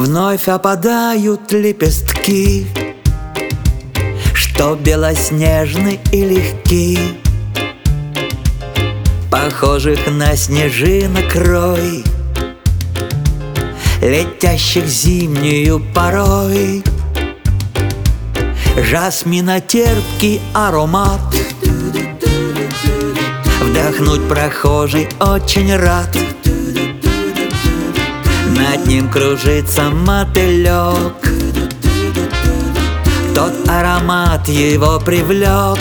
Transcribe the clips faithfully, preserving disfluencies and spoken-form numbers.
Вновь опадают лепестки, что белоснежны и легки, похожих на снежинок рой, летящих зимнюю порой. Жасмина терпкий аромат, вдохнуть прохожий очень рад. Над ним кружится мотылек, тот аромат его привлек.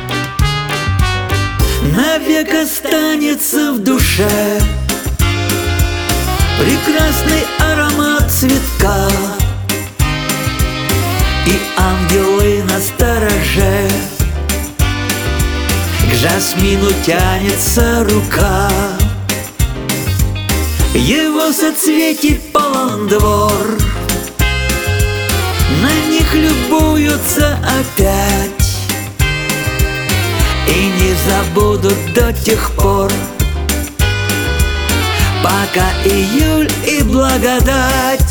Навек останется в душе прекрасный аромат цветка, и ангелы на стороже, к жасмину тянется рука. Его соцветий полон двор, на них любуются опять и не забудут до тех пор, пока июль и благодать.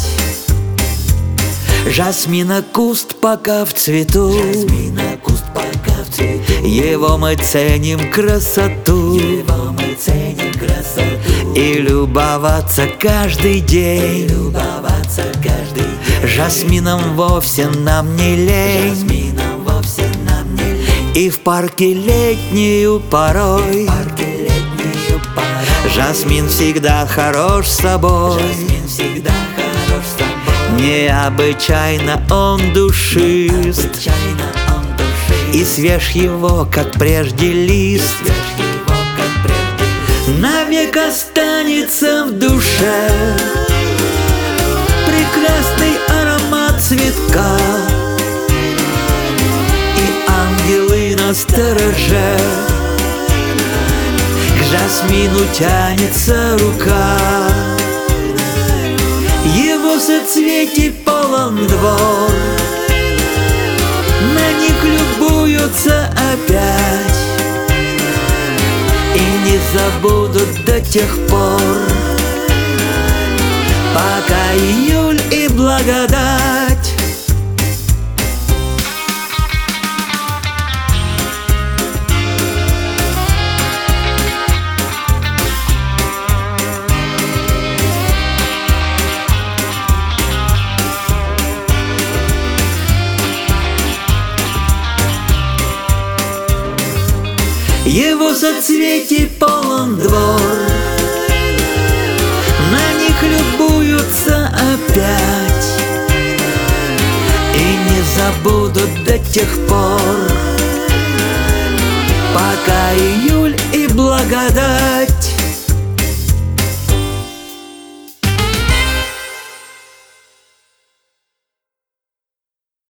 Жасмина куст пока в цвету, Жасмина куст пока в цвету. Его мы ценим красоту, Его мы ценим красоту. И любоваться каждый день, и любоваться каждый день. Жасмином вовсе нам не лень, Жасмином вовсе нам не лень. И в парке летнюю порой, и в парке летнюю порой. Жасмин всегда хорош с собой, Жасмин всегда хорош с собой. Необычайно он душист, Необычайно он душист. И свеж его, как прежде лист, его, как прежде. Навек останется в душе прекрасный аромат цветка, и ангелы на стороже, к жасмину тянется рука. Его соцветий полон двор, на них любуются опять и не забудут до тех пор, пока июль и благодать. Его соцветий полон двор, на них любуются опять и не забудут до тех пор, пока июль и благодать.